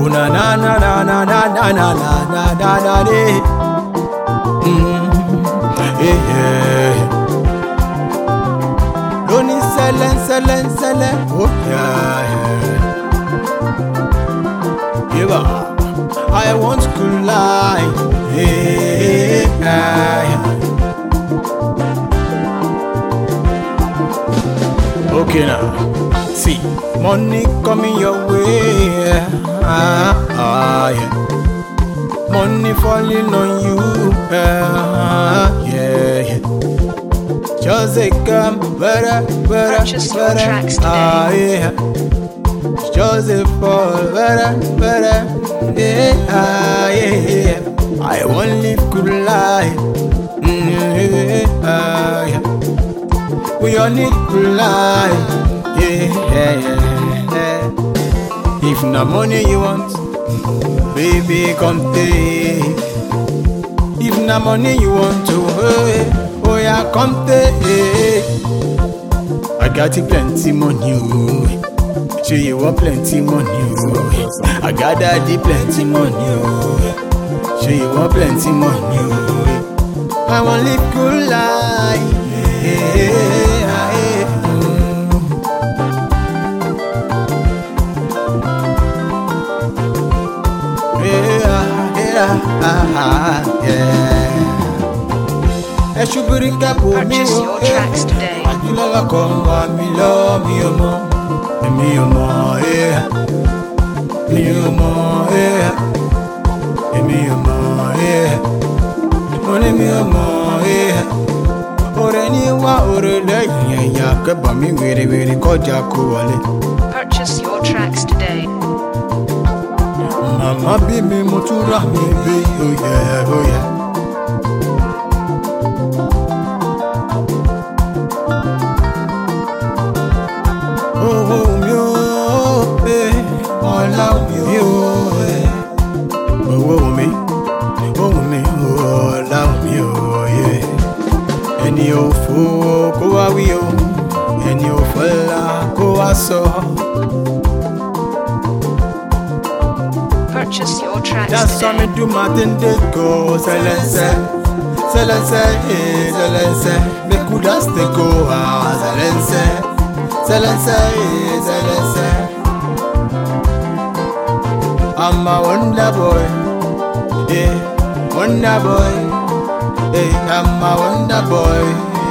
na na na na na na na na na na na yeah. Loni selen, oh yeah. Yeah, I want to lie, yeah. Okay now, see, money coming your way, yeah. Money falling on you, yeah. Just say come, Purchase your tracks today. yeah. Just say fall, yeah. I want live good life, yeah. We all need good life, yeah. If no money you want, baby come take. If no money you want to, oh yeah come take. I got you plenty money, show you want plenty money. I got daddy plenty money, show you want plenty money. I want live good life, yeah. Purchase your tracks today. Purchase your tracks today. Mama be me motura me be, oh yeah, oh yeah. Oh me oh, oh love me oh, oh me, oh love me oh yeah. Any of fool go away oh, any of fella go aso. Purchase your tracks That's how me today. do my thing, they go silence, me could just go silence. I'm a wonder boy, yeah, wonder boy, hey, I'm a wonder boy.